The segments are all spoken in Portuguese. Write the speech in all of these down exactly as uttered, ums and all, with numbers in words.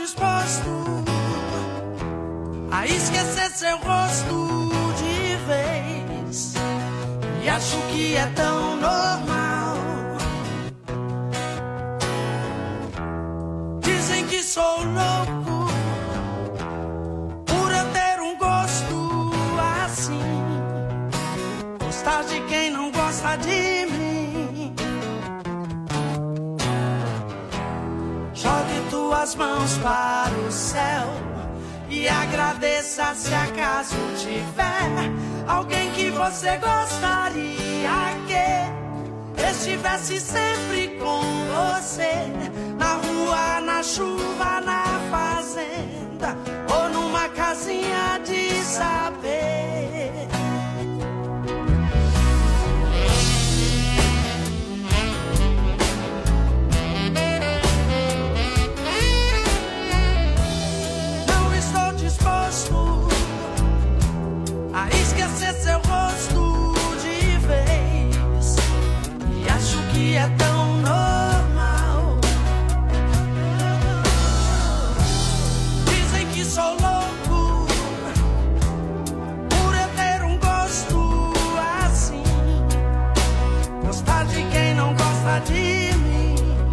disposto a esquecer seu rosto de vez. E acho que é tão normal. Dizem que sou louco por eu ter um gosto assim, gostar de quem não gosta de mim. Jogue tuas mãos para o céu e agradeça se acaso tiver alguém que você gostaria que estivesse sempre com você, na rua, na chuva, na fazenda ou numa casinha de saber. Não estou disposto a esquecer seu rosto de vez. E acho que é tão normal. Dizem que sou louco por eu ter um gosto assim, gostar de quem não gosta de mim.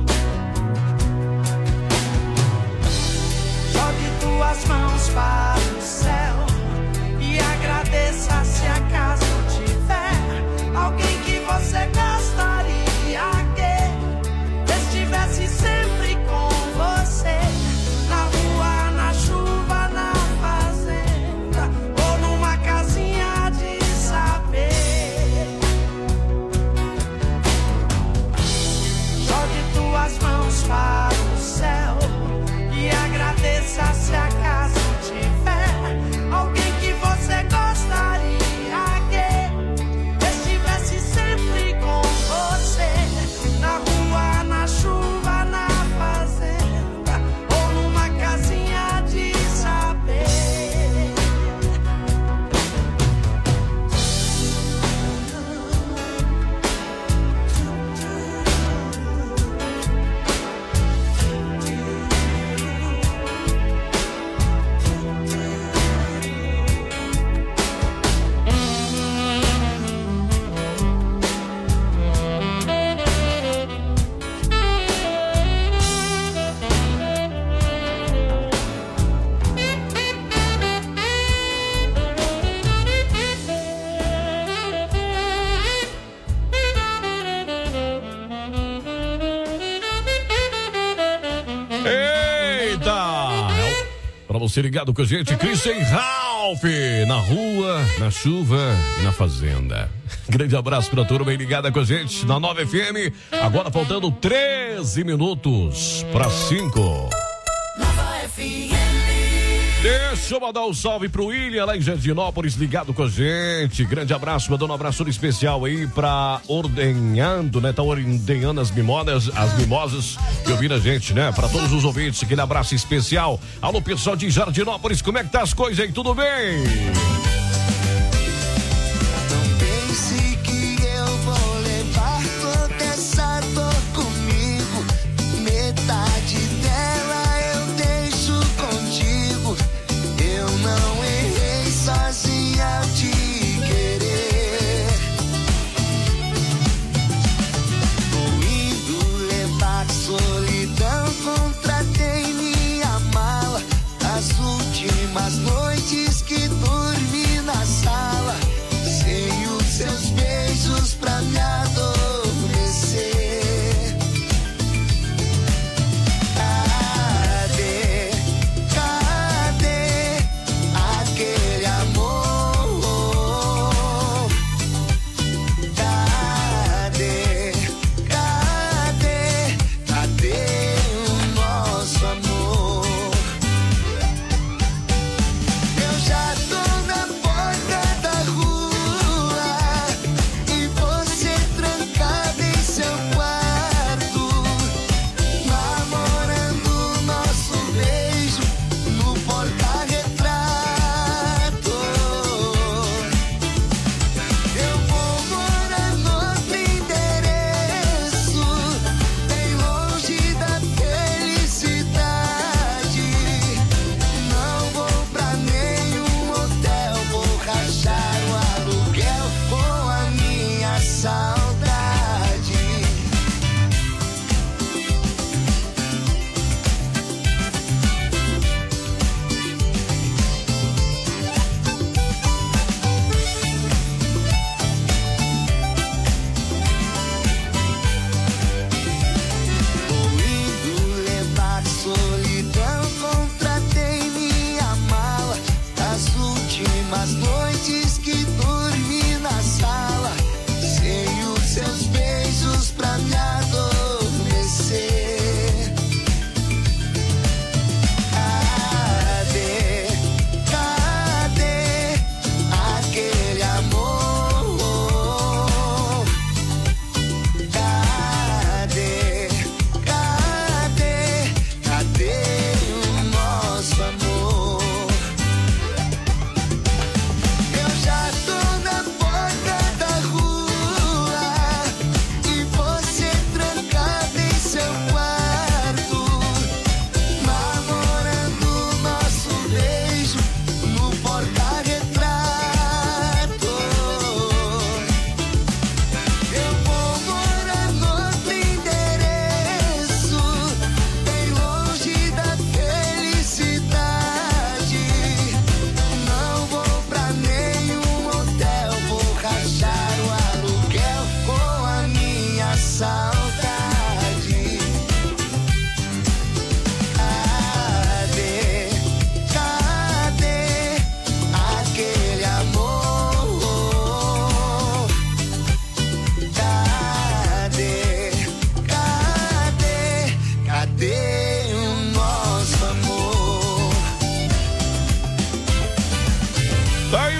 Jogue tuas mãos para o céu e agradeça se acaso tiver alguém que você gostaria que estivesse sempre com você, na rua, na chuva, na fazenda ou numa casinha de saber. Jogue tuas mãos para o céu e agradeça se acaso tiver alguém que você gostaria que estivesse sempre com você, na rua, na chuva, na fazenda ou numa casinha de saber. Pra você ligado com a gente, Christian Ralph, na rua, na chuva e na fazenda. Grande abraço pra turma bem ligada com a gente na nova F M. Agora faltando treze minutos para cinco. Nova F M. Deixa eu mandar um salve pro William lá em Jardinópolis, ligado com a gente. Grande abraço, mandando um abraço especial aí pra ordenhando, né? Tá ordenhando as mimosas, as mimosas e ouvindo a gente, né? Pra todos os ouvintes, aquele abraço especial. Alô, pessoal de Jardinópolis, como é que tá as coisas aí? Tudo bem? Não pense que eu vou levar toda essa dor comigo. Metade dela eu deixo contigo. Eu não errei sozinha ao te querer. Tô indo levar solidão, contratei minha mala. As últimas noites que dormi na sala, sem os seus beijos pra me adormecer. Cadê, cadê aquele amor? Cadê, cadê, cadê o nosso amor?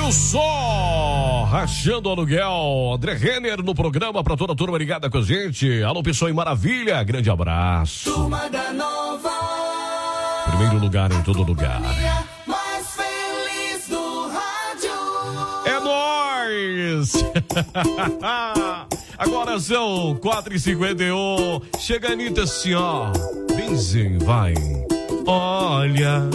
Wilson, rachando o aluguel. André Renner no programa pra toda a turma ligada com a gente. Alô, pessoal em Maravilha, grande abraço. Turma da Nova. Primeiro lugar em todo lugar. Mais feliz do rádio. É nóis! Agora são quatro e cinquenta e um. Chega a Anitta assim, ó. Benzinho, vai. Olha.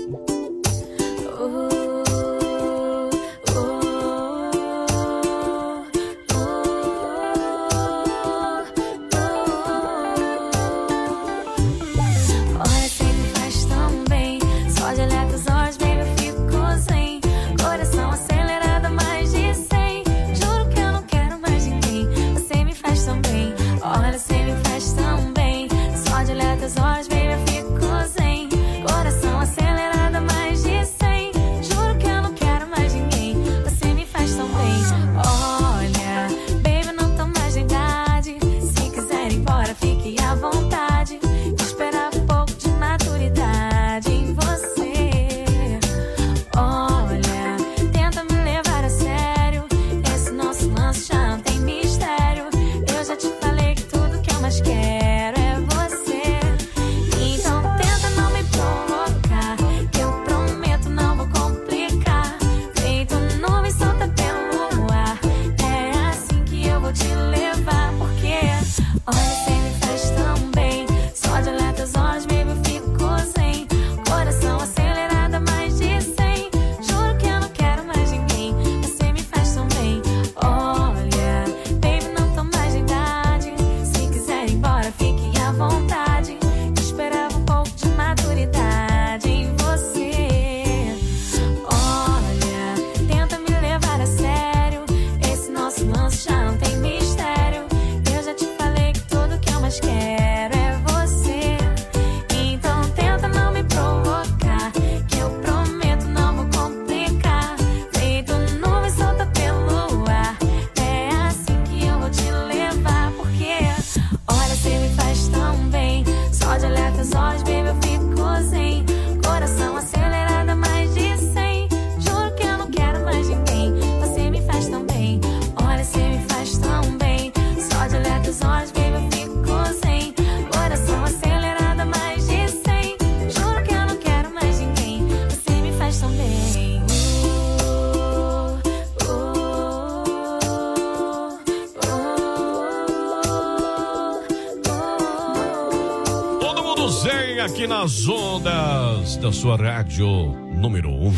Aqui nas ondas da sua rádio número um.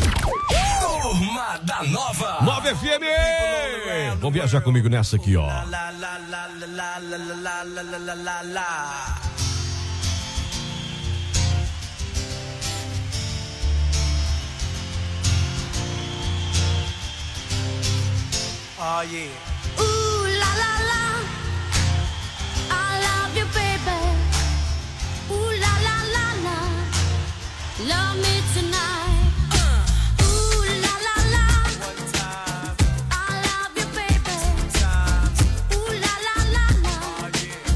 Turma da Nova. Nova F M. Vamos viajar comigo nessa aqui, ó. Oh yeah. Ooh la la la, I love you, baby. Ooh la la la la, love me tonight. Uh. Ooh la la la, One time, I love you, baby. time. Ooh la la la la, Oh yeah.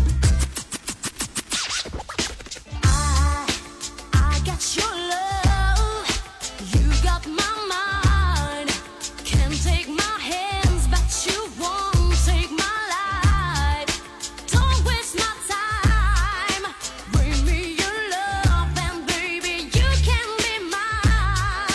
I I got your love, you got my mind. Can't take my hands, but you won't take my life. Don't waste my time. Bring me your love, and baby, you can be mine.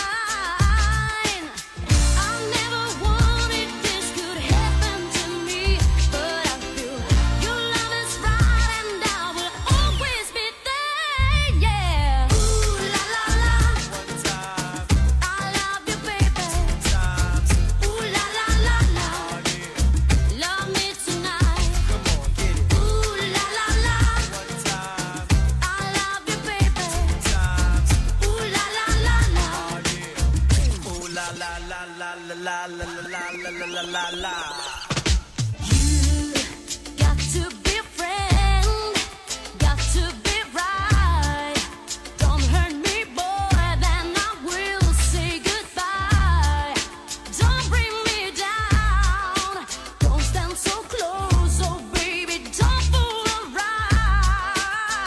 I never wanted this could happen to me, but I feel your love is right, and I will always be there. Yeah. Ooh la la la, One time, I love you, baby. times. Ooh la la la la, Oh yeah. love me tonight. Come on, get it. Ooh la la la, One time, I love you, baby. times. Ooh la la la la, Oh yeah. Ooh la la la la la la la la la la la la. you got to be a friend, got to be right. Don't hurt me, boy, then I will say goodbye. Don't bring me down, don't stand so close, oh baby, don't fool around.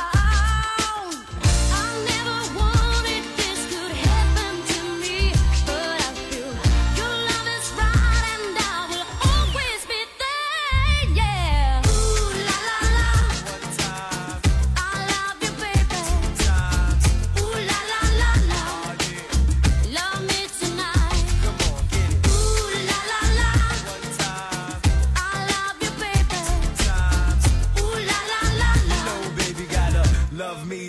I never wanted this could happen to me, but I feel your love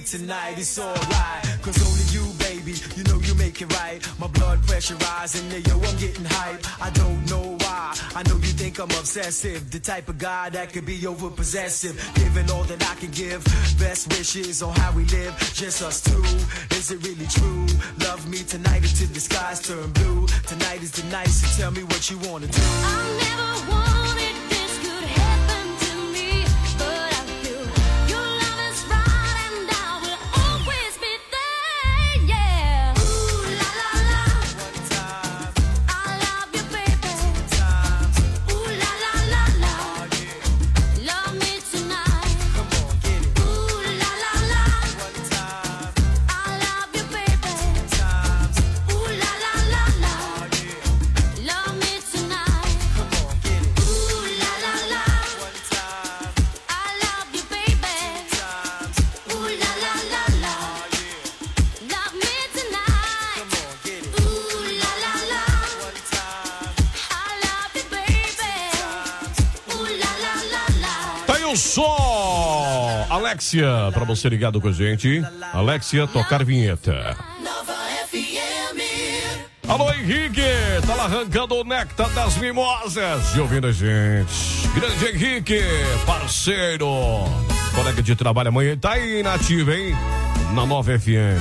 tonight, it's alright. Cause only you, baby, you know you make it right. My blood pressure rising, yeah, yo, I'm getting hype. I don't know why, I know you think I'm obsessive. The type of guy that could be over possessive. Giving all that I can give, best wishes on how we live, just us two. Is it really true? Love me tonight until the skies turn blue. Tonight is the night, so tell me what you wanna do. I never wanted this could happen to me, but I feel your love is right and I will always be there, yeah. Ooh la la la, One time, I love you, baby. times, Ooh la la la la, oh yeah. love me tonight. Come on, get it. Ooh la la la, One time, I love you, baby. times, Ooh la la la la, oh yeah. love me tonight. Come on, get it. Ooh la la la, One time, I love you, baby. times, Ooh la la la la, oh yeah. love me tonight. Come on, get it. Ooh la la la, One time, I love you, baby. Ooh la la la la. Tá aí o som! Alexia, pra você ligado com a gente. Alexia, tocar vinheta. Nova F M. Alô, Henrique, tá lá arrancando o néctar das mimosas e ouvindo a gente. Grande Henrique, parceiro, colega de trabalho amanhã, tá aí na ativa, hein? Na Nova F M.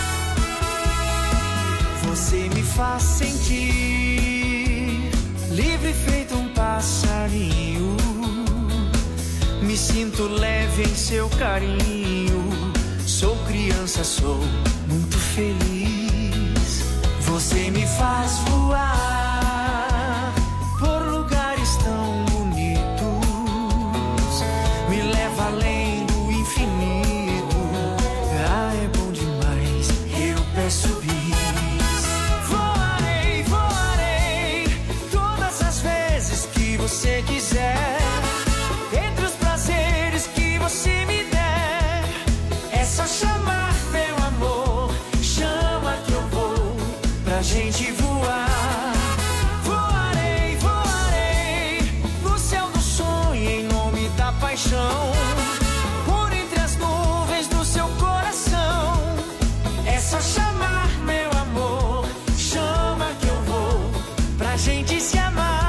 Você me faz sentir livre feito um passarinho. Me sinto leve em seu carinho. Sou criança, sou muito feliz. Você me faz voar por lugares tão bonitos. Me leva além do infinito. Ah, é bom demais, eu peço bis. Voarei, voarei todas as vezes que você quiser. Entre os prazeres que você me der, é só chamar, meu amor. Chama que eu vou pra gente voar. Voarei, voarei no céu do sonho em nome da paixão. Por entre as nuvens do seu coração, é só chamar, meu amor. Chama que eu vou pra gente se amar.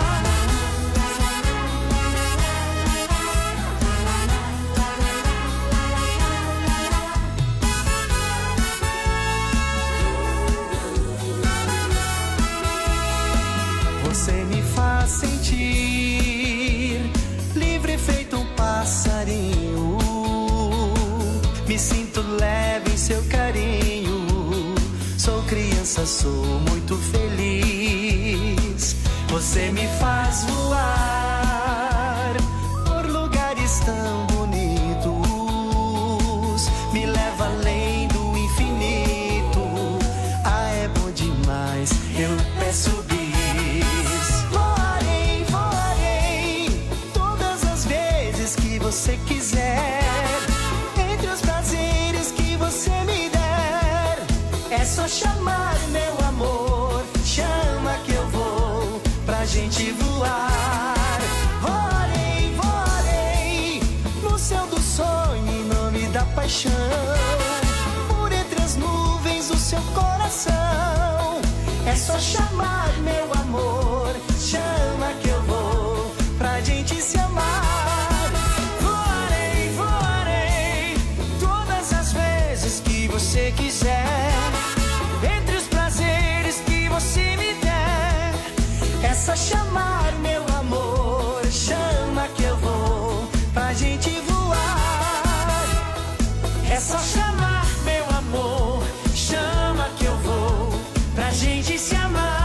Você me faz sentir livre feito um passarinho. Me sinto leve em seu carinho. Sou criança, sou muito feliz. Você me faz voar por lugares tão bonitos. Me leva além do infinito. Ah, é bom demais, eu peço bis. Voarei, voarei todas as vezes que você quiser. Entre os prazeres que você me der, é só chamar, meu amor. Chama que eu vou pra gente voar. Voarei, voarei no céu do sonho em nome da paixão. Por entre as nuvens do seu coração, é só chamar, meu amor. Chama que eu vou pra gente se amar. Voarei, voarei todas as vezes que você quiser. Entre os prazeres que você me der, é só chamar, meu amor. Chama que eu vou pra gente voar. É só chamar, meu amor. Chama que eu vou pra gente se amar.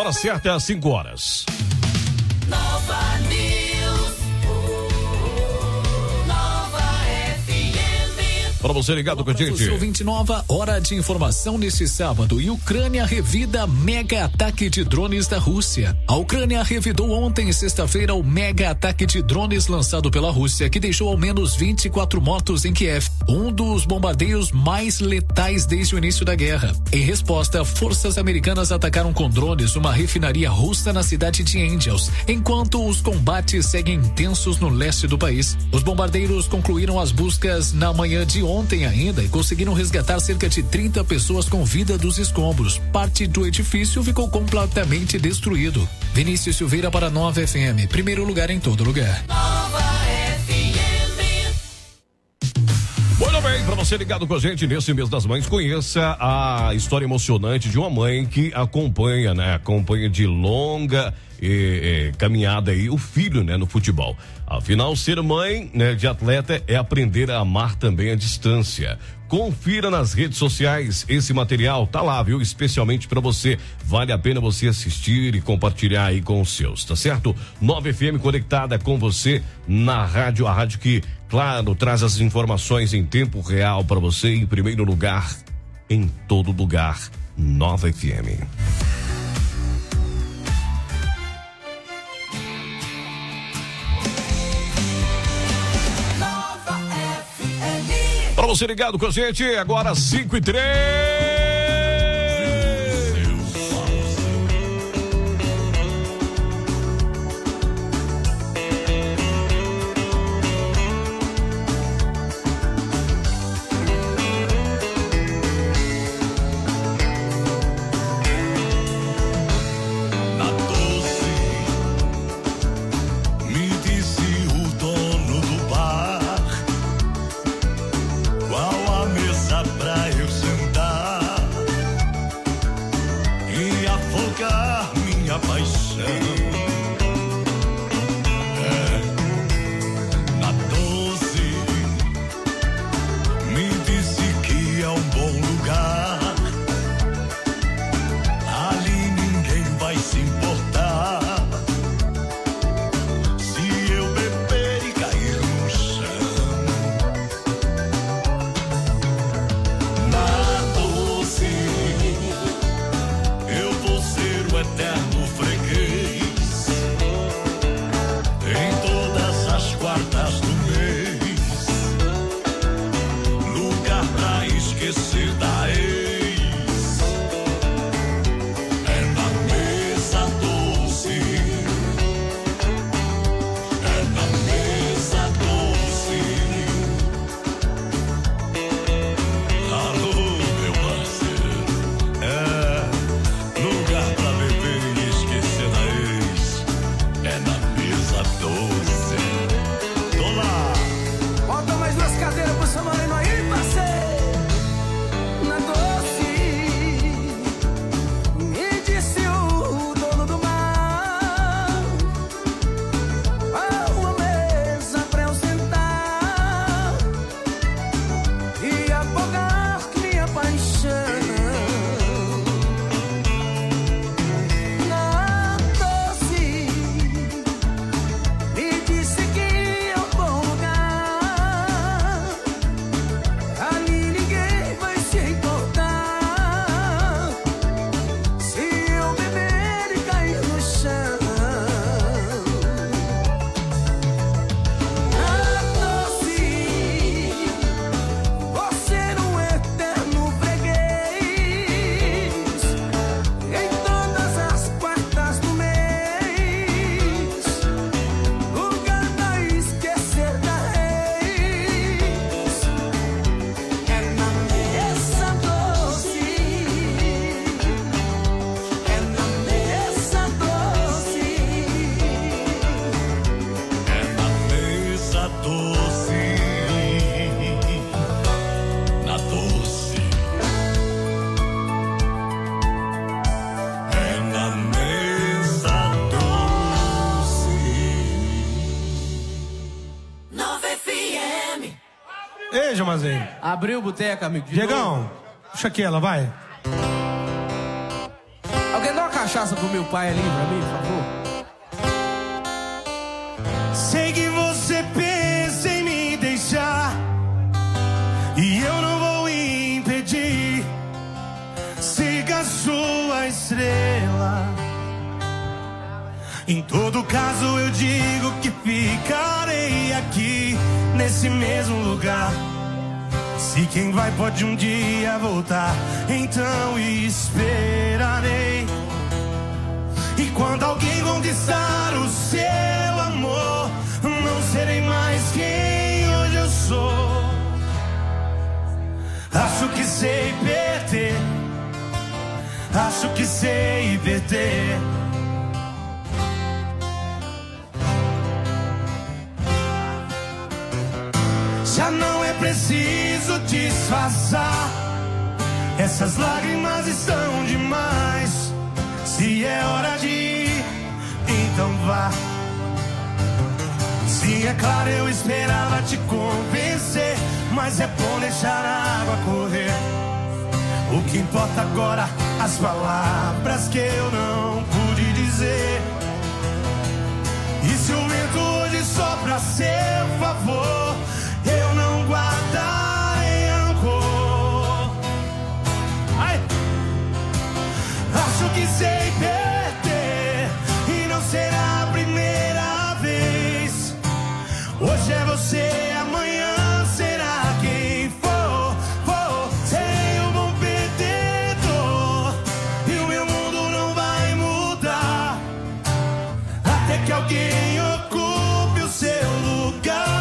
Hora certa é às cinco horas. Nova News. Nova F M. Para você ligado com a gente. Seu vinte e nove, hora de informação neste sábado. E Ucrânia revida mega ataque de drones da Rússia. A Ucrânia revidou ontem, sexta-feira, o mega ataque de drones lançado pela Rússia, que deixou ao menos vinte e quatro mortos em Kiev, um dos bombardeios mais letais desde o início da guerra. Em resposta, forças americanas atacaram com drones uma refinaria russa na cidade de Angels, enquanto os combates seguem intensos no leste do país. Os bombardeiros concluíram as buscas na manhã de ontem ainda e conseguiram resgatar cerca de trinta pessoas com vida dos escombros. Parte do edifício ficou completamente destruído. Vinícius Silveira para Nova F M, primeiro lugar em todo lugar. Nova F M. Muito bem, para você ligado com a gente nesse mês das mães, conheça a história emocionante de uma mãe que acompanha, né? Acompanha de longa e, e, caminhada aí o filho, né? No futebol. Afinal, ser mãe, né, de atleta é aprender a amar também à distância. Confira nas redes sociais esse material, tá lá, viu? Especialmente para você. Vale a pena você assistir e compartilhar aí com os seus, tá certo? Nova F M conectada com você na rádio, a rádio que, claro, traz as informações em tempo real para você em primeiro lugar, em todo lugar. Nova F M. Para você ligado com a gente, agora cinco e três. Abriu o boteco, amigo. Diegão, puxa aquela, vai. Alguém dá uma cachaça pro meu pai ali, pra mim, por favor. Sei que você pensa em me deixar e eu não vou impedir. Siga a sua estrela. Em todo caso eu digo que ficarei aqui nesse mesmo lugar. Se quem vai pode um dia voltar, então esperarei. E quando alguém conquistar o seu amor, não serei mais quem hoje eu sou. Acho que sei perder, acho que sei perder. Já não é preciso disfarçar, essas lágrimas estão demais. Se é hora de ir, então vá. Sim, é claro, eu esperava te convencer, mas é bom deixar a água correr. O que importa agora, as palavras que eu não pude dizer. E se o vento hoje sopra a seu favor, eu não guardarei rancor. Ai! Acho que sei perder e não será a primeira vez. Hoje é você, amanhã será quem for. for. Serei um bom perdedor e o meu mundo não vai mudar até que alguém ocupe o seu lugar.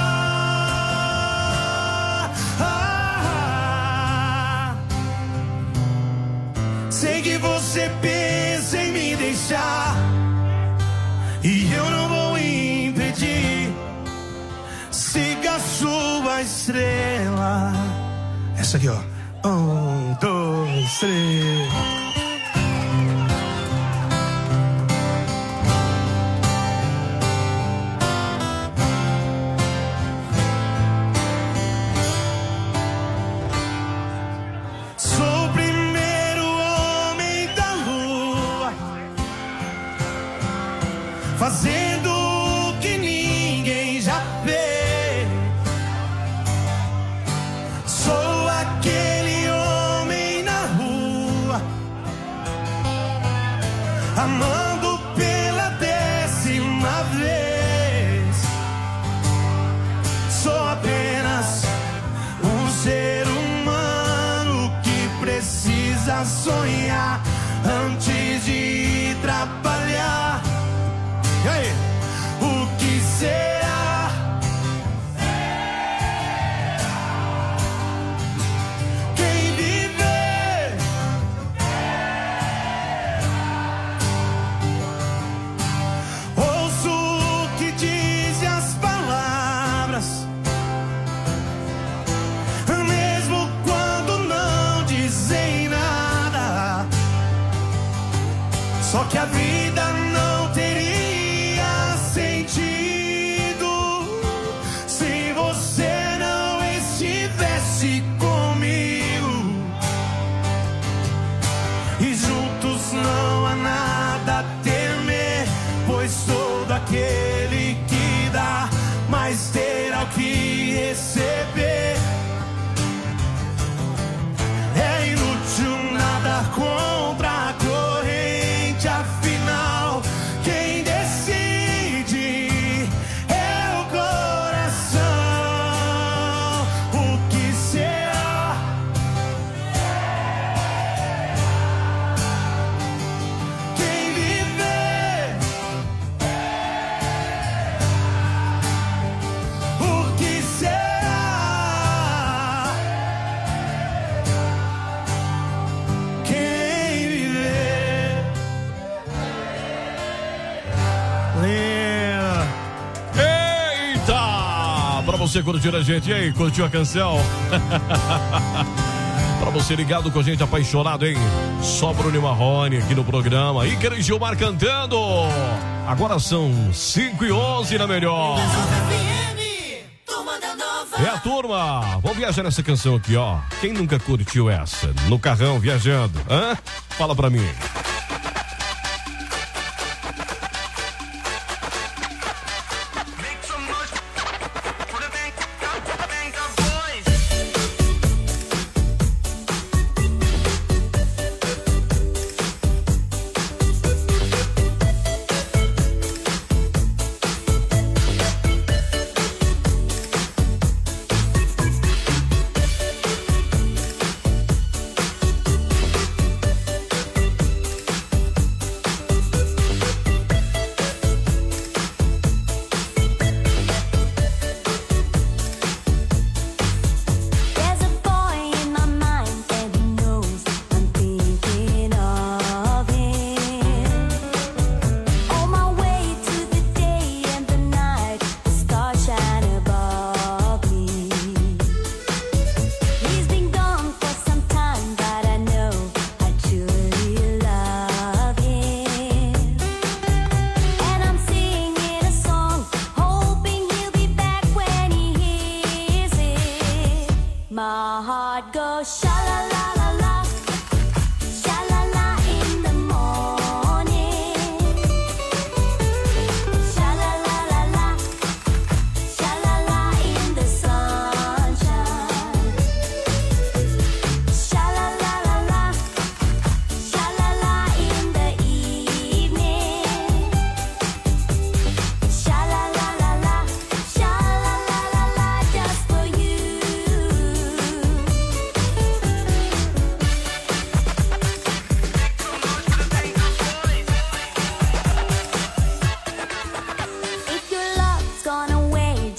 Sei que você pensa em me deixar e eu não vou impedir. Siga a sua estrela. Essa aqui, ó. Um, dois, três. Sou o primeiro homem da lua, fazendo o que ninguém já fez. Sou aquele homem na rua, amando pela décima vez. Sou apenas um ser humano que precisa sonhar antes de trabalhar. E aí? O que será? Quem viver? Ouço o que dizem as palavras, mesmo quando não dizem nada. Só que a vida não teria sentido se você não estivesse comigo. E juntos não há nada a temer, pois todo aquele que dá mais terá o que receber. É inútil nadar contra a corrente, afinal quem decide é o coração. O que será? Quem viver? O que será? Quem viver? Lembra? Eita! Pra você curtir a gente, e aí, curtiu a canção? Pra você ligado com a gente, apaixonado, hein? Só Bruno e Marrone aqui no programa. Ícaro e Gilmar cantando. Agora são cinco e onze na melhor. Turma da Nova. É a turma. Vamos viajar nessa canção aqui, ó. Quem nunca curtiu essa? No carrão, viajando. Hã? Fala pra mim.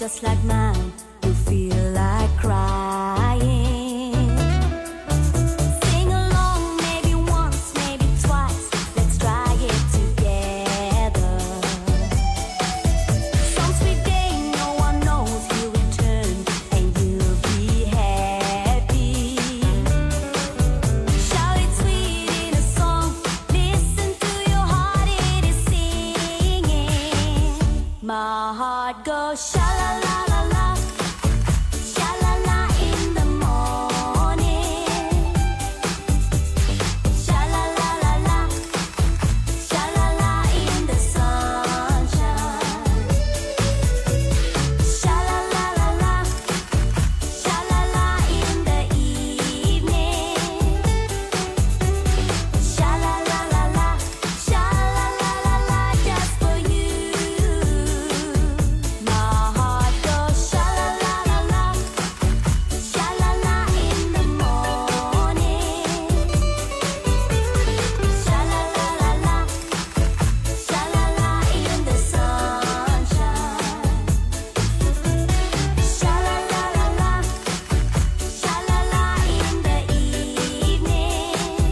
just like mine, you feel like crying. Sing along, maybe once, maybe twice. Let's try it together. Some sweet day, no one knows you return, and you'll be happy. Shout it sweet in a song. Listen to your heart, it is singing. My heart goes sha la la la la, sha la la in the morning, sha la la la la, sha la la in the sunshine, sha la la la la, sha la la in the evening, sha la la la la, sha la la la la, just for you. My heart goes sha la la la la, sha la la in the morning, sha la la la la, sha la la in the sunshine, sha la la la la, sha la la in the evening,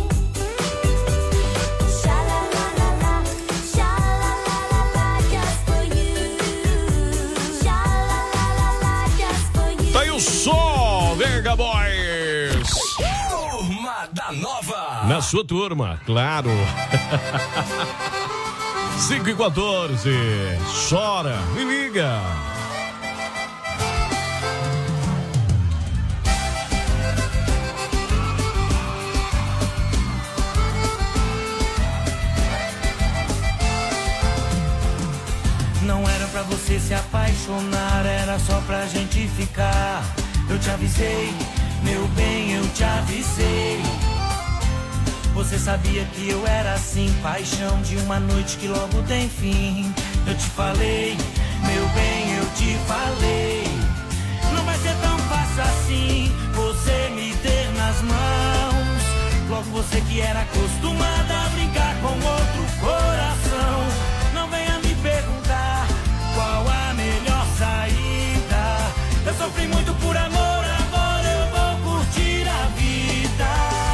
sha la la la la, sha la la la la, just for you, sha la la la la, just for you. Tá aí o som, Venga Boys. Turma da Nova. Na sua turma, claro. cinco e quatorze. Chora, me liga. Não era pra você se apaixonar, era só pra gente ficar. Eu te avisei, meu bem, eu te avisei. Você sabia que eu era assim, paixão de uma noite que logo tem fim. Eu te falei, meu bem, eu te falei. Não vai ser tão fácil assim, você me ter nas mãos. Logo você que era acostumada a brincar com outro coração. Não venha me perguntar qual a melhor saída. Eu sofri muito por amor, agora eu vou curtir a vida.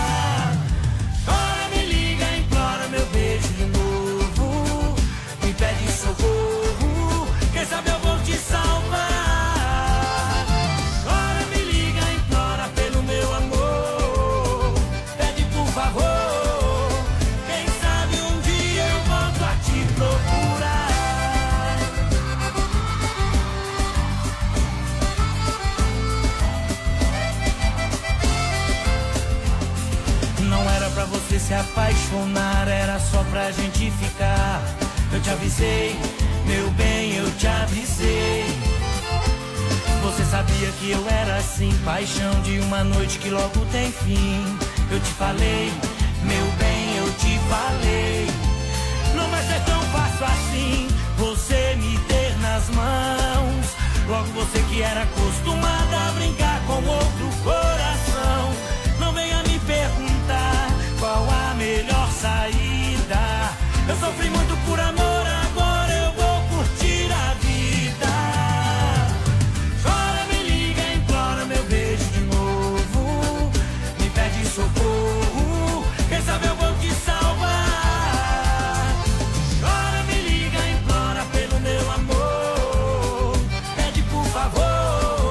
Ora me liga, implora meu beijo de novo. Me pede socorro, quem sabe eu vou te salvar. Ora me liga, implora pelo meu amor. Pede por favor, quem sabe um dia eu volto a te procurar. Não era pra você se apaixonar, era só pra gente ficar. Eu te avisei, meu bem, eu te avisei. Você sabia que eu era assim, paixão de uma noite que logo tem fim. Eu te falei, meu bem, eu te falei. Não vai ser tão fácil assim, você me ter nas mãos. Logo você que era acostumada a brincar com outro coração. Não venha me perguntar qual a melhor saída. Eu sofri muito por amor, agora eu vou curtir a vida. Chora, me liga, implora meu beijo de novo. Me pede socorro, quem sabe eu vou te salvar. Chora, me liga, implora pelo meu amor. Pede por favor,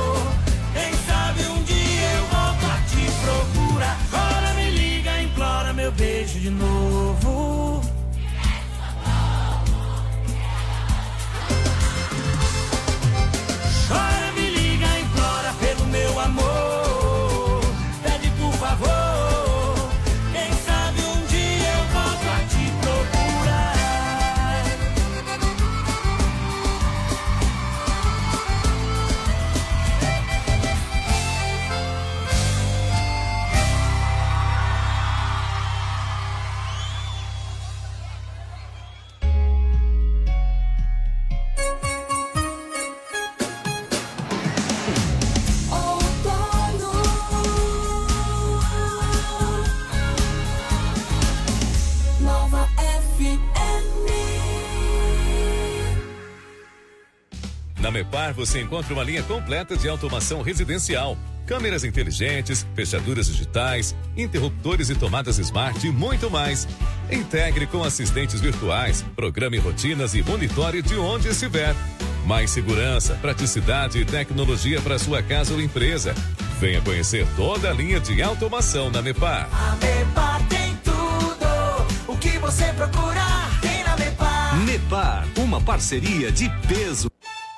Na Mepar você encontra uma linha completa de automação residencial, câmeras inteligentes, fechaduras digitais, interruptores e tomadas smart e muito mais. Integre com assistentes virtuais, programe rotinas e monitore de onde estiver. Mais segurança, praticidade e tecnologia para sua casa ou empresa. Venha conhecer toda a linha de automação na Mepar. A Mepar tem tudo o que você procura, tem na Mepar. Mepar, uma parceria de peso.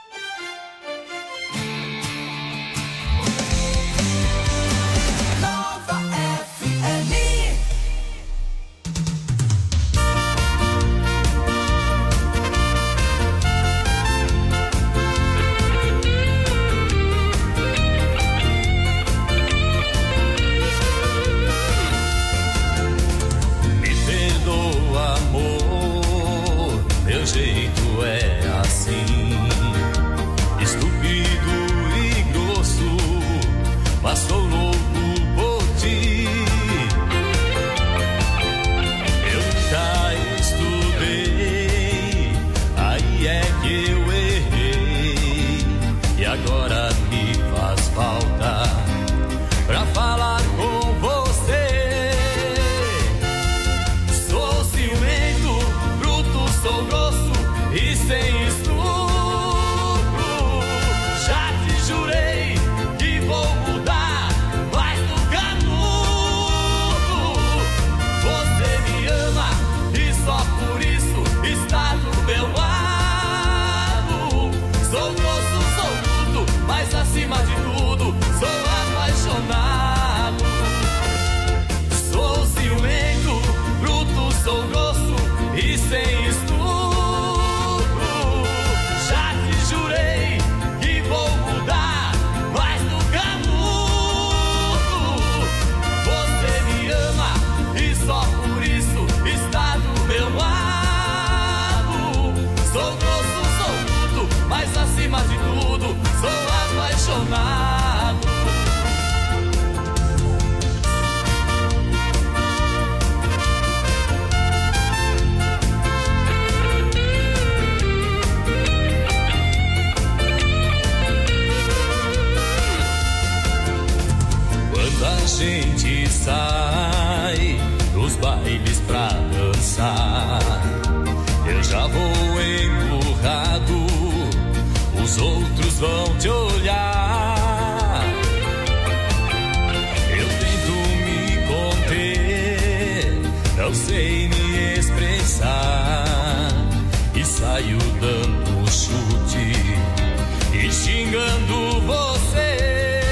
Jeito é assim, estúpido e grosso, mas sou louco por ti. Eu nunca estudei, aí é que eu errei, e agora me faz falta pra falar com você. Sou ciumento, bruto, sou grosso e sem estupro. Já te jurei que vou mudar, mas nunca mudo. Você me ama e só por isso está do meu lado. Sou grosso, sou bruto, mas acima de tudo sou apaixonado. Sou ciumento, bruto, sou grosso e sem estupro. Jurei que vou mudar, mas nunca mudo. Você me ama e só por isso está do meu lado. Sou grosso, sou bruto, mas acima de tudo sou apaixonado. A gente sai dos bailes pra dançar, eu já vou emburrado, os outros vão te olhar. Eu tento me conter, não sei me expressar, e saio dando chute e xingando você.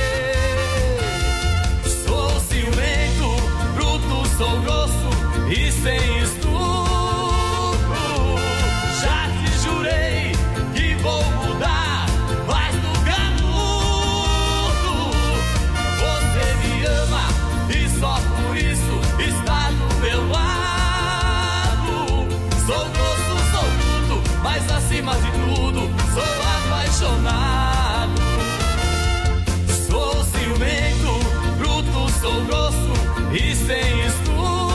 Sou grosso e sem estupro. Já te jurei que vou mudar, mas nunca mudo. Você me ama e só por isso está do meu lado. Sou grosso, sou bruto, mas acima de tudo sou apaixonado. Sou ciumento, bruto, sou grosso e sem estupro.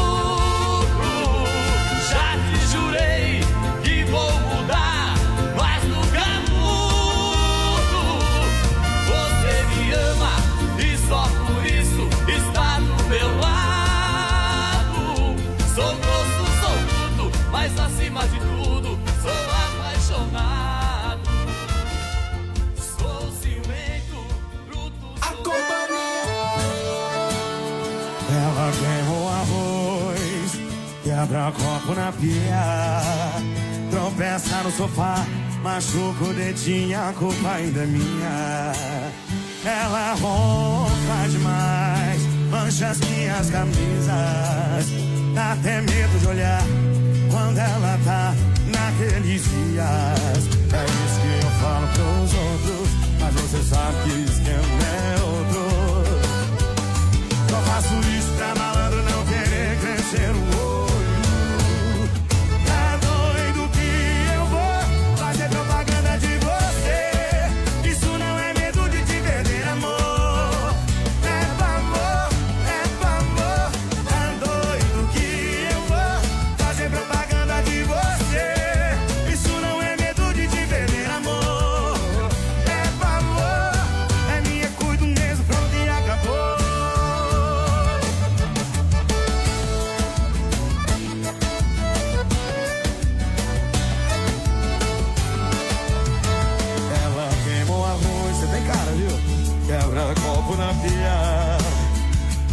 Já te jurei que vou mudar, mas nunca mudo. Você me ama e só por isso está do meu lado. Sou grosso, sou bruto, mas acima de tudo sou apaixonado. Sou ciumento, bruto, sou bruto. Ela queima o arroz, quebra copo na pia, tropeça no sofá, machuca o dedinho, a culpa ainda é minha. Ela ronca demais, mancha as minhas camisas, dá até medo de olhar quando ela tá naqueles dias. É isso que eu falo pros outros, mas você sabe que o esquema é outro. Só faço isso pra malandro não querer crescer o olho. Tá doido que eu vou fazer propaganda de você. Isso não é medo de te perder, amor. É pra amor, é pra amor. Tá doido que eu vou fazer propaganda de você. Isso não é medo de te perder, amor.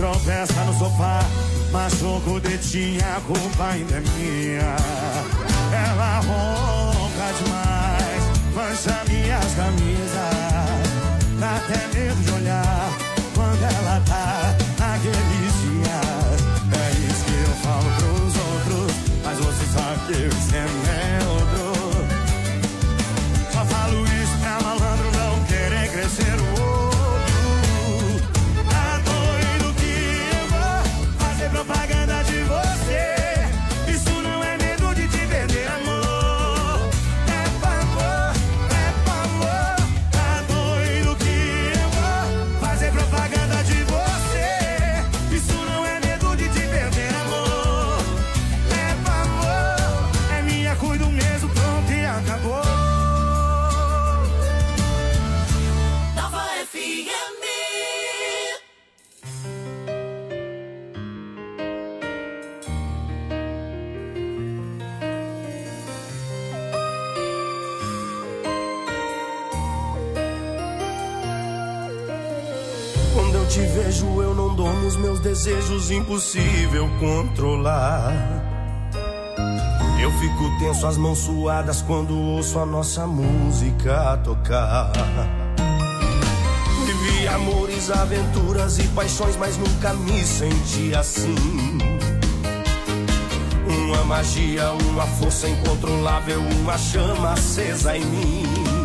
tropeça no sofá, machuca o dedinho, a culpa ainda é minha. Ela ronca demais, mancha minhas camisas, dá até medo de olhar quando ela tá naqueles dias. É isso que eu falo pros outros, mas você sabe que eu sempre é outro. Só falo isso pra malandro não querer crescer o outro. Tá doido que eu vou fazer propaganda de você. Isso não é medo de te perder, amor. É pavor, é pavor. Tá doido que eu vou fazer propaganda de você. Isso não é medo de te perder, amor. É pavor, é minha, cuido mesmo, pronto e acabou. Nova F M. Quando eu te vejo, eu não dormo, os meus desejos impossível controlar. Eu fico tenso, as mãos suadas quando ouço a nossa música tocar. Vivi amores, aventuras e paixões, mas nunca me senti assim. Uma magia, uma força incontrolável, uma chama acesa em mim.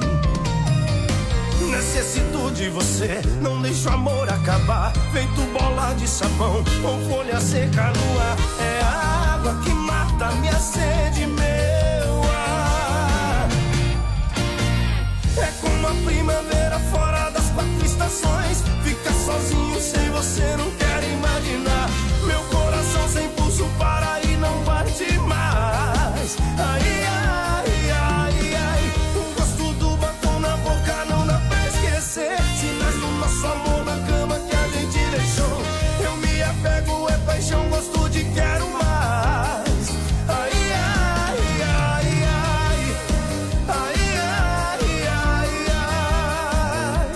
Necessito de você, não deixo o amor acabar. Feito bola de sabão ou folha seca no ar. É a água que mata minha sede, meu ar. É como a primavera fora das quatro estações. Fica sozinho sem você, não quero imaginar. Meu coração sem pulso para e não bate mais. Ai, ai, ai, ai. O gosto do batom na boca não dá pra esquecer. Sinais do nosso amor na cama que a gente deixou. Eu me apego, é paixão, gosto de quero mais. Ai, ai, ai, ai. Ai, ai, ai, ai.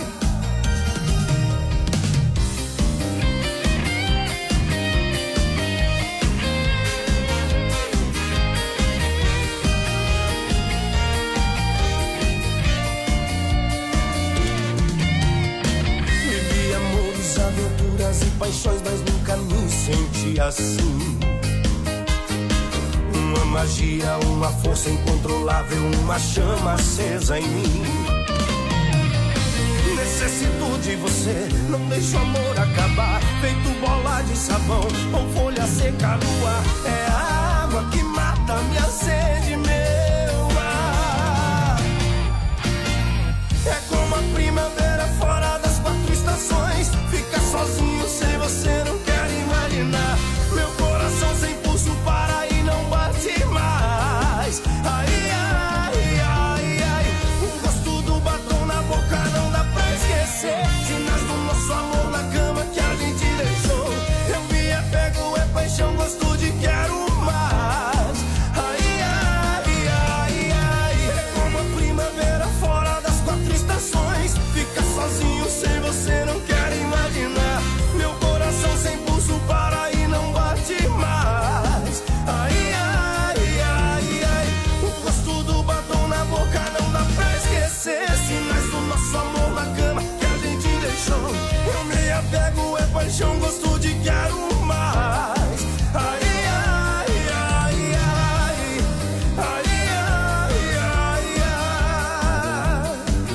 Vivi amores, aventuras e paixões, mas nunca me senti assim. Uma magia, uma força incontrolável, uma chama acesa em mim. Necessito de você, não deixo o amor acabar. Feito bola de sabão ou folha seca no ar. É a água que mata minha sede, meu ar. É como a primavera fora das quatro estações. Fica sozinho sem você, não quero imaginar. Meu coração sem pulso para e não bate mais. Ai, ai, ai, ai. O gosto do batom na boca não dá pra esquecer. Sinais do nosso amor na cama que a gente deixou. Eu me apego, é paixão, gosto de quero mais. Ai, ai, ai, ai. É como a primavera fora das quatro estações. Fica sozinho sem você, não quero imaginar. Meu coração sem pulso para e não bate mais. Ai, ai, ai, ai. O gosto do batom na boca não dá pra esquecer. Sinais do nosso amor na cama que a gente deixou. Eu me apego, é paixão, gosto de quero mais. Ai, ai, ai, ai. Ai, ai, ai, ai.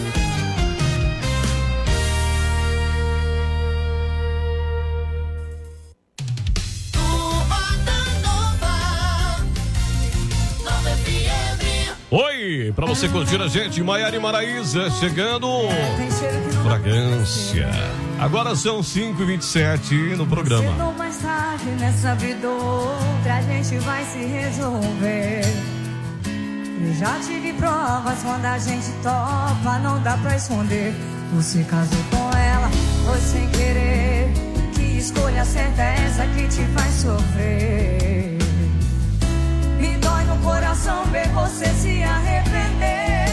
Nova F M. Oi, pra você curtir a gente, Maiara e Maraísa, chegando Fragrância. Agora são cinco e vinte e sete no programa. Cedo ou mais tarde nessa vida outra a gente vai se resolver. Eu já tive provas quando a gente topa, não dá pra esconder. Você casou com ela, foi sem querer. Que escolha certa é essa que te faz sofrer? Me dói no coração ver você se arrepender.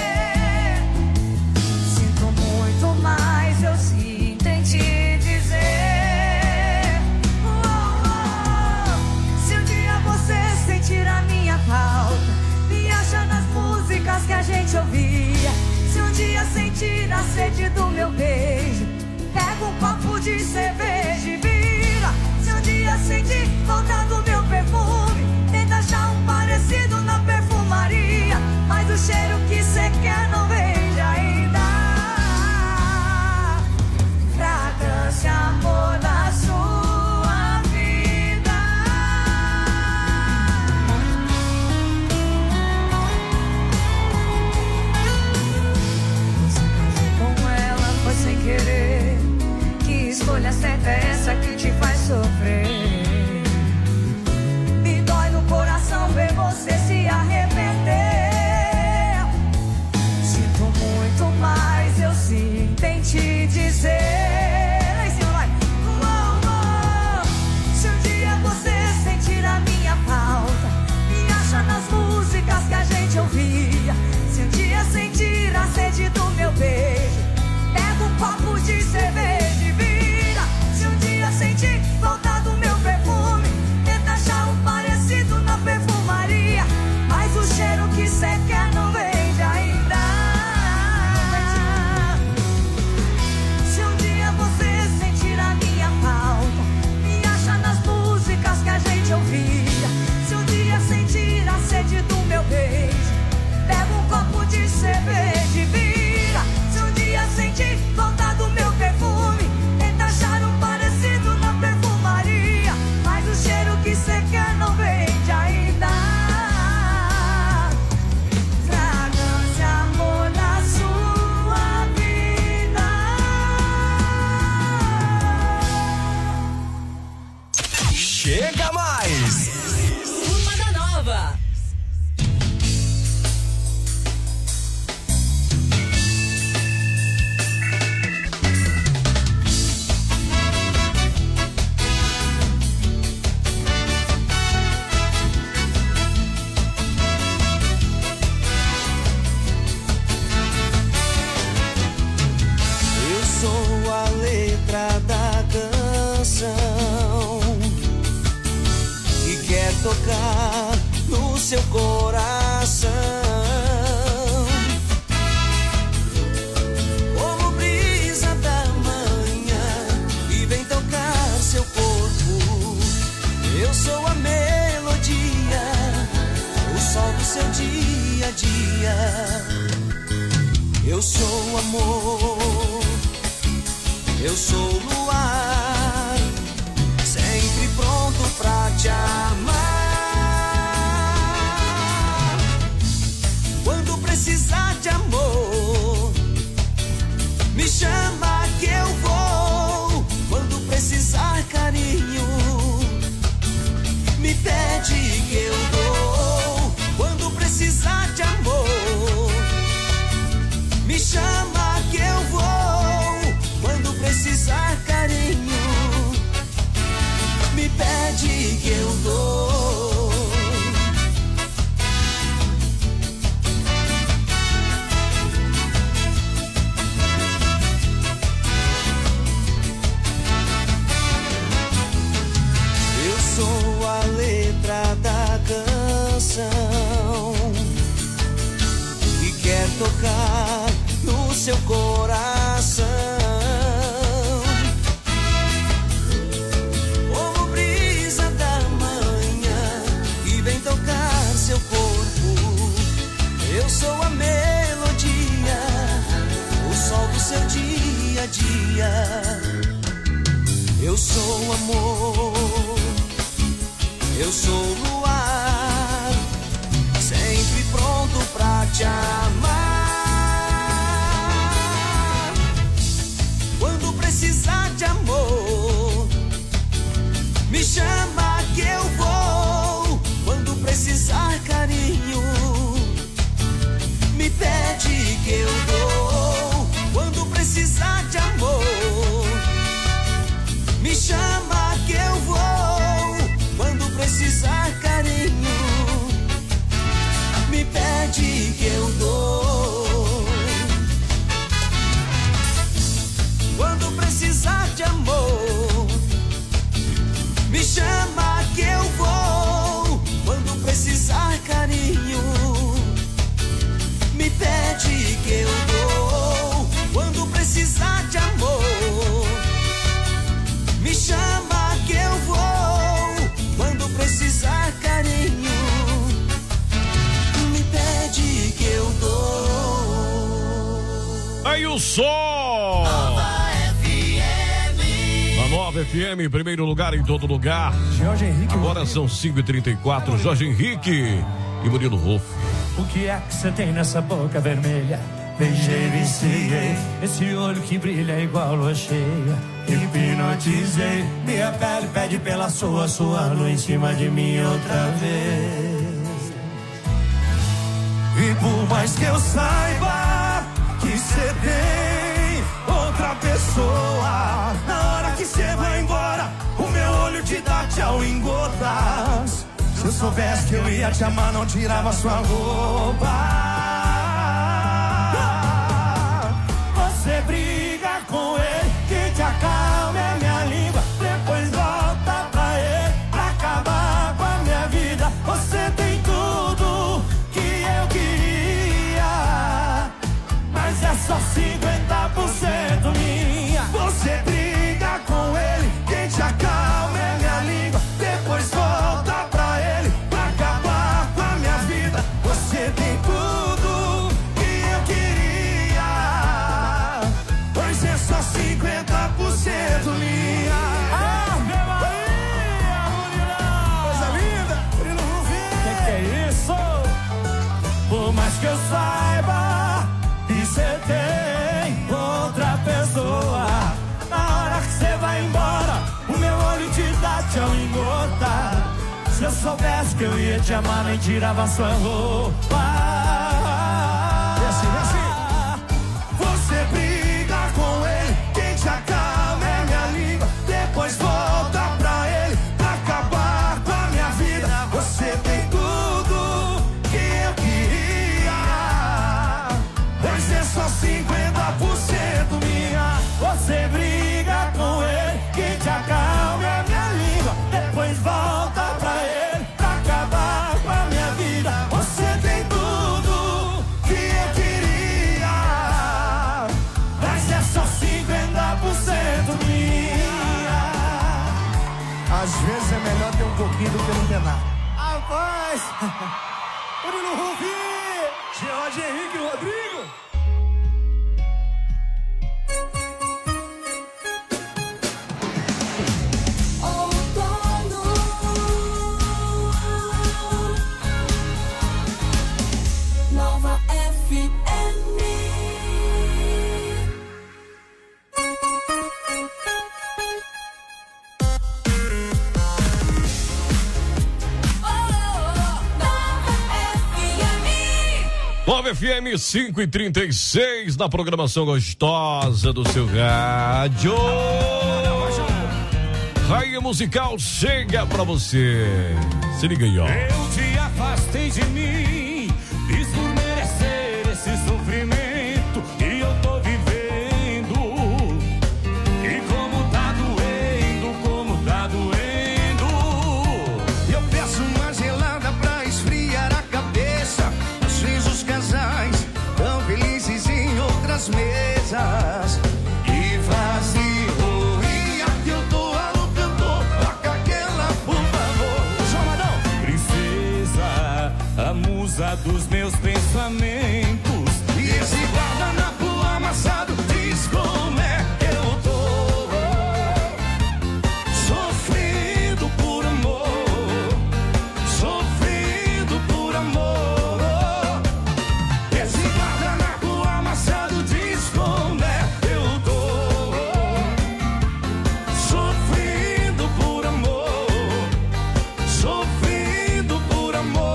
Sinto muito, mas eu sinto em te dizer sede do meu beijo. Pega um copo de cerveja e vira. Se um dia sentir falta do meu perfume, tenta achar um parecido na perfumaria. Mas o cheiro que cê quer não vende ainda. Fragrância, amor da sua vida. Você casou com ela, foi sem querer. Que escolha certa é essa que te faz sofrer? Me dói no coração ver você se arrepender. Sinto muito, mas eu sinto em te dizer. Aí sim, vai. Uou, uou. Se um dia você sentir a minha falta, me acha nas músicas que a gente ouvia. Se um dia sentir a sede do meu beijo, pega um copo de cerveja e vira. Se um dia sentir falta do meu perfume, tenta achar um parecido na perfumaria. Mas o cheiro que cê quer não vende ainda. Se um dia você sentir a minha falta, me acha nas músicas que a gente ouvia. Se um dia sentir a sede do meu beijo, pega um copo de cerveja e vira. Se um dia sentir falta do meu perfume, tenta achar um parecido na perfumaria. Mas o cheiro que cê quer não vende ainda. Fragrância, amor da sua vida. Chega mais! Turma da Nova. Eu sou a letra da canção que quer tocar no seu coração. Como brisa da manhã e vem tocar seu corpo. Eu sou a melodia, o sol do seu dia a dia. Eu sou amor, eu sou luar, sempre pronto pra te amar. Quando precisar de amor, me chama que eu vou. Quando precisar carinho, me pede que eu dou. Quando precisar de amor, me chama que eu vou. Quando precisar carinho, me pede que eu dou. Eu sou a letra da canção que quer tocar no seu coração. Como brisa da manhã que vem tocar seu corpo. Eu sou a melodia, o sol do seu dia a dia. Eu sou amor, eu sou luar, sempre pronto pra te amar. Quando precisar de amor, me chama que eu vou. Quando precisar carinho, me pede que eu dou. Quando precisar de amor, me chama que eu vou. Quando precisar carinho, me pede que eu dou. o som. Nova F M. A Nova F M, em primeiro lugar em todo lugar. Jorge Henrique. Agora são cinco e trinta e quatro. Jorge Henrique e Murilo Rolfo. O que é que você tem nessa boca vermelha? Beijei, viciei, esse olho que brilha igual lua cheia. Hipnotizei, minha pele pede pela sua, sua lua em cima de mim outra vez. E por mais que eu saiba que você tem outra pessoa, na hora que você vai embora, o meu olho te dá tchau em gotas. Se eu soubesse que eu ia te amar, não tirava sua roupa. Você briga com ele, que te acalma é minha língua. Depois volta pra ele, pra acabar com a minha vida. Você tem tudo que eu queria, mas é só cinquenta por cento minha. Você briga com ele, que te acalma é minha língua. Depois volta pra ele, pra acabar com a minha vida. Você tem tudo que eu queria, pois é só cinquenta por cento minha. Ah, meu Maria, Murilão! Coisa linda! Murilo Rufinho! Que que é isso? Por mais que eu saiba que você tem outra pessoa, na hora que você vai embora, o meu olho te dá tchau em gota. Se eu soubesse que eu ia te amar, nem tirava sua roupa. Desce, desce. Você briga com ele, quem te acalma é minha língua. Depois volta pra ele, pra acabar com a minha vida. Você tem tudo que eu queria, pois é só cinquenta por cento minha. Você briga com ele, quem te acalma é minha língua. Depois volta pra ele, pra acabar com a minha vida. Você tem tudo que eu queria, mas é só cinquenta por cento minha. Às vezes é melhor ter um pouquinho do que não ter nada. Rapaz! Murilo Rufinho! Jorge Henrique Rodrigo! Nova F M. Nova F M cinco e trinta e seis na programação gostosa do seu rádio. Rainha musical chega pra você. Se liga aí, ó. Eu te afastei de mim, fiz por merecer esse sofrimento que eu tô vivendo. E como tá doendo, como tá doendo. Eu peço uma gelada pra esfriar a cabeça. Às vezes os casais tão felizes em outras mesas. E vazio, e aqui eu tô alô cantor. Toca aquela, por favor. João Madão. Princesa, a musa dos meus pensamentos. E esse guardanapo amassado diz como é que eu tô. Sofrendo por amor, sofrendo por amor. Esse guardanapo amassado diz como é que eu tô. Sofrendo por amor, sofrendo por amor.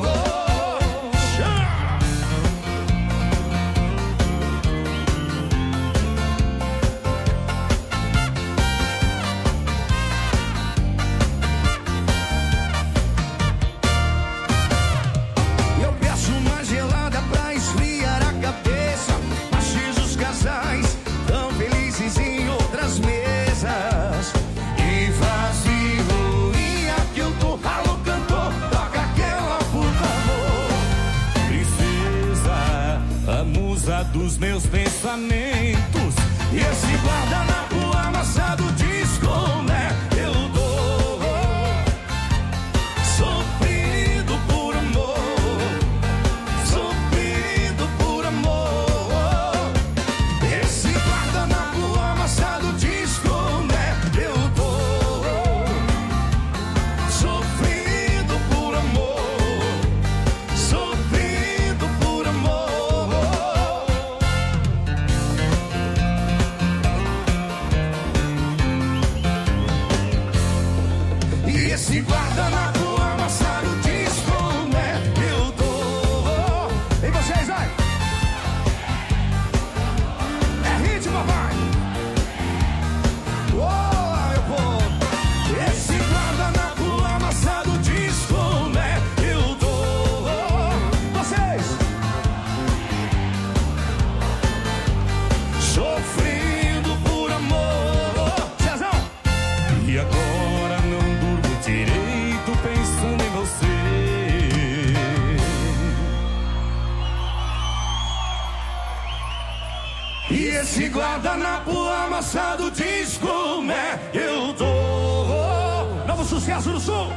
Eu peço uma gelada pra esfriar a cabeça. Achis os casais tão felizes em outras mesas. E vazio, e aqui eu tô. Alô, cantor, toca aquela, por favor. Princesa, a musa dos meus pensamentos. E esse guardanapo amassado diz como é que eu tô. Sofrido por amor, sofrido por amor. Esse guardanapo amassado diz como é que eu tô. Novo sucesso do Sul.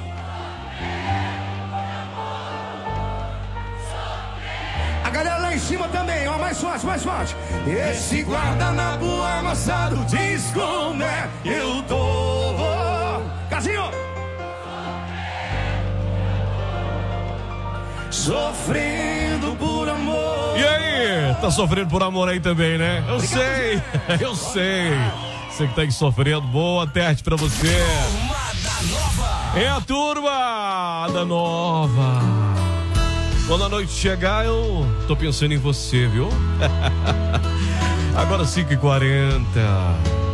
A galera lá em cima também, ó, mais forte, mais forte. Esse guardanapo amassado diz como é que eu tô. Casinho. Sofrendo por amor. E aí, tá sofrendo por amor aí também, né? Eu Obrigado, sei, gente. eu sei. Você que tá aí sofrendo, boa tarde pra você. É a turma da Nova. Quando a noite chegar, eu tô pensando em você, viu? Agora cinco e quarenta.